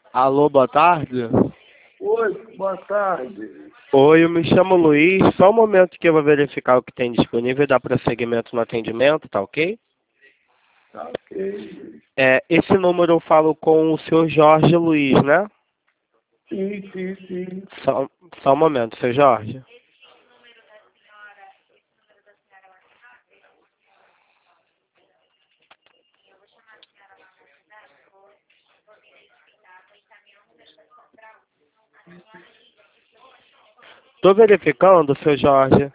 Alô, boa tarde. Oi, boa tarde. Oi, eu me chamo Luiz. Só um momento que eu vou verificar o que tem disponível e dar prosseguimento no atendimento, tá ok? Tá ok. Esse número eu falo com o senhor Jorge Luiz, né? Sim. Só um momento, seu Jorge. Estou verificando, seu Jorge.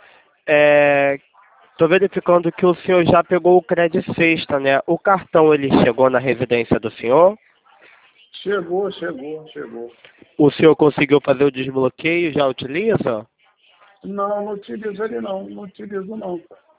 Estou verificando que o senhor já pegou o crédito sexta, né? O cartão, ele chegou na residência do senhor? Chegou. O senhor conseguiu fazer o desbloqueio? Já utiliza? Não utilizo ele não utilizo não.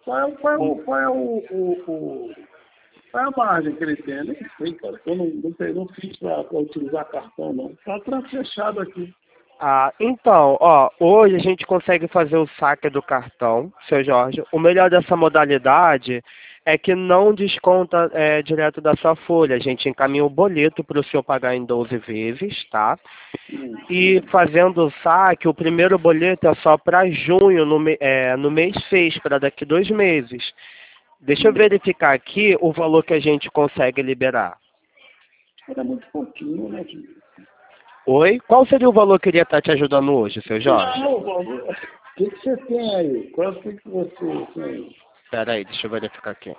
Qual é a margem que ele tem? Eu nem sei, cara. Eu não fiz para utilizar cartão, não. Tá fechado aqui. Então, ó, hoje a gente consegue fazer o saque do cartão, seu Jorge. O melhor dessa modalidade é que não desconta direto da sua folha. A gente encaminha o boleto para o senhor pagar em 12 vezes, tá? E fazendo o saque, o primeiro boleto é só para junho, no mês 6, para daqui 2 meses. Deixa eu verificar aqui o valor que a gente consegue liberar. Era muito pouquinho, né, filho? Oi? Qual seria o valor que iria estar te ajudando hoje, seu Jorge? Não, o que você tem aí? Quanto que você tem? Espera aí, deixa eu verificar aqui.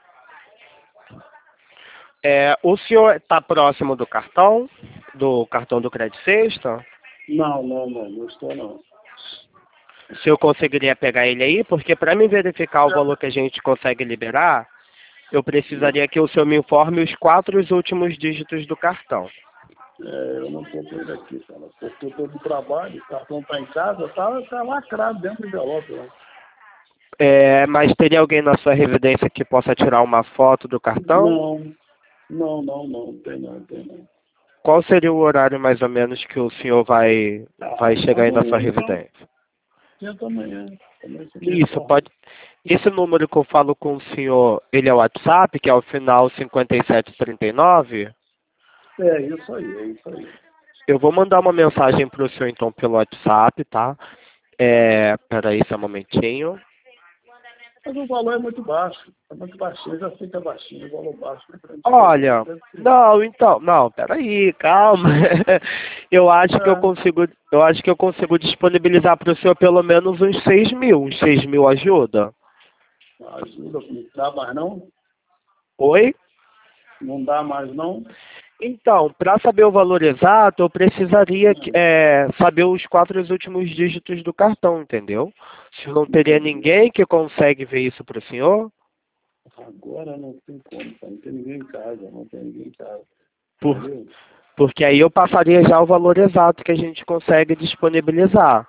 O senhor está próximo do cartão do Crédito Sexta? Não estou não. O senhor conseguiria pegar ele aí? Porque para me verificar o valor que a gente consegue liberar, eu precisaria que o senhor me informe os 4 últimos dígitos do cartão. Eu não estou com ele aqui, cara, porque eu estou no trabalho, o cartão está em casa, tá lacrado dentro do envelope, né? Mas teria alguém na sua residência que possa tirar uma foto do cartão? Não, tem não. Qual seria o horário mais ou menos que o senhor vai chegar aí na sua Amanhã, então, residência? tenta amanhã. Também se me Isso, informa. pode. Esse número que eu falo com o senhor, ele é o WhatsApp, que é o final 5739? É isso aí. Eu vou mandar uma mensagem para o senhor, então, pelo WhatsApp, tá? Peraí, só um momentinho. Mas o valor é muito baixo, é muito baixinho, já sei que é baixinho, o valor baixo, né? Olha, não, peraí, calma. Eu acho que eu consigo disponibilizar para o senhor pelo menos uns 6 mil. Uns 6 mil ajuda? Ajuda, não dá mais não? Oi? Não dá mais não? Então, para saber o valor exato, eu precisaria saber os 4 últimos dígitos do cartão, entendeu? Se não teria ninguém que consegue ver isso para o senhor, Agora não tem como, cara. Não tem ninguém em casa. por- Entendeu? porque aí eu passaria já o valor exato que a gente consegue disponibilizar.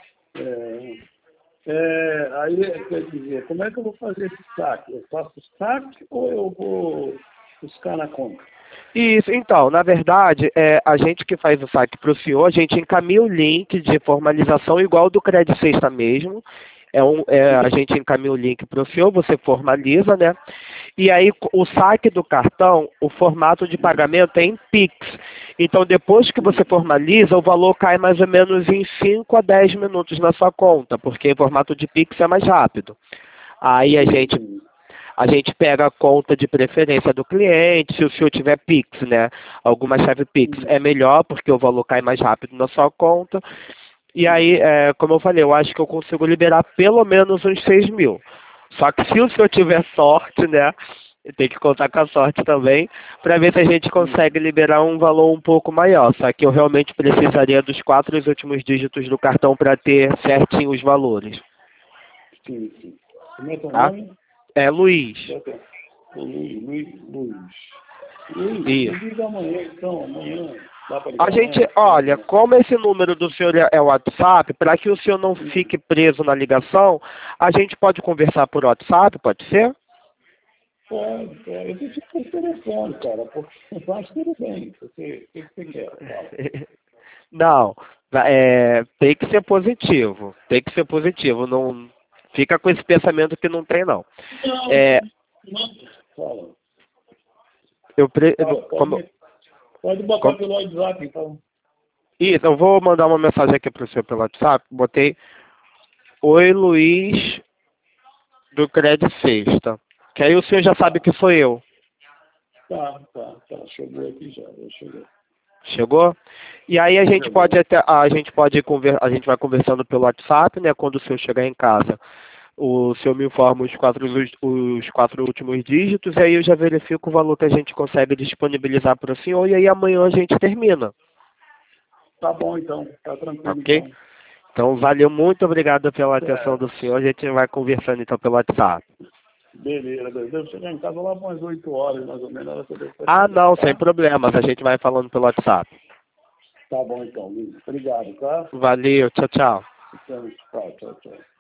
Aí, quer dizer, como é que eu vou fazer esse saque? Eu faço o saque ou eu vou buscar na conta? Isso, então, na verdade, a gente que faz o saque para o senhor, a gente encaminha o link de formalização igual do Crédito Sexta mesmo. A gente encaminha o link para o senhor, você formaliza, né? E aí o saque do cartão, o formato de pagamento é em Pix. Então, depois que você formaliza, o valor cai mais ou menos em 5 a 10 minutos na sua conta, porque em formato de Pix é mais rápido. Aí a gente pega a conta de preferência do cliente, se o senhor tiver Pix, né? Alguma chave Pix é melhor, porque o valor cai mais rápido na sua conta. E aí, como eu falei, eu acho que eu consigo liberar pelo menos uns 6 mil. Só que se o senhor tiver sorte, né? Tem que contar com a sorte também, para ver se a gente consegue liberar um valor um pouco maior. Só que eu realmente precisaria dos 4 últimos dígitos do cartão para ter certinho os valores. Sim. Como é teu Tá? nome? É Luiz. Luiz, Isso. me diga amanhã, então, amanhã. Dá para A ligar gente, amanhã? olha, como esse número do senhor é o WhatsApp, para que o senhor não fique preso na ligação, a gente pode conversar por WhatsApp, pode ser? Pode. Eu pedi por telefone, cara, porque eu acho tudo bem. O que você quer? Fala. Não, tem que ser positivo, não fica com esse pensamento que não tem, não. Não, É, não. Fala. eu, pre- Fala, como, pode. Pode botar pelo WhatsApp, então. Isso, eu vou mandar uma mensagem aqui para o senhor pelo WhatsApp. Botei: Oi, Luiz, do Crédito Sexta. Que aí o senhor já sabe que sou eu. Tá. Chegou aqui já chegou. Chegou? E aí a gente pode até, a gente vai conversando pelo WhatsApp, né? Quando o senhor chegar em casa, o senhor me informa os quatro últimos dígitos, e aí eu já verifico o valor que a gente consegue disponibilizar para o senhor, e aí amanhã a gente termina. Tá bom, então. Tá tranquilo. Ok? Então, valeu, muito obrigado pela atenção do senhor. A gente vai conversando então pelo WhatsApp. Beleza. Devo chegar em casa lá para umas 8 horas, mais ou menos. Não, sem problemas. A gente vai falando pelo WhatsApp. Tá bom, então, Luiz. Obrigado, tá? Valeu, tchau, tchau. Tchau.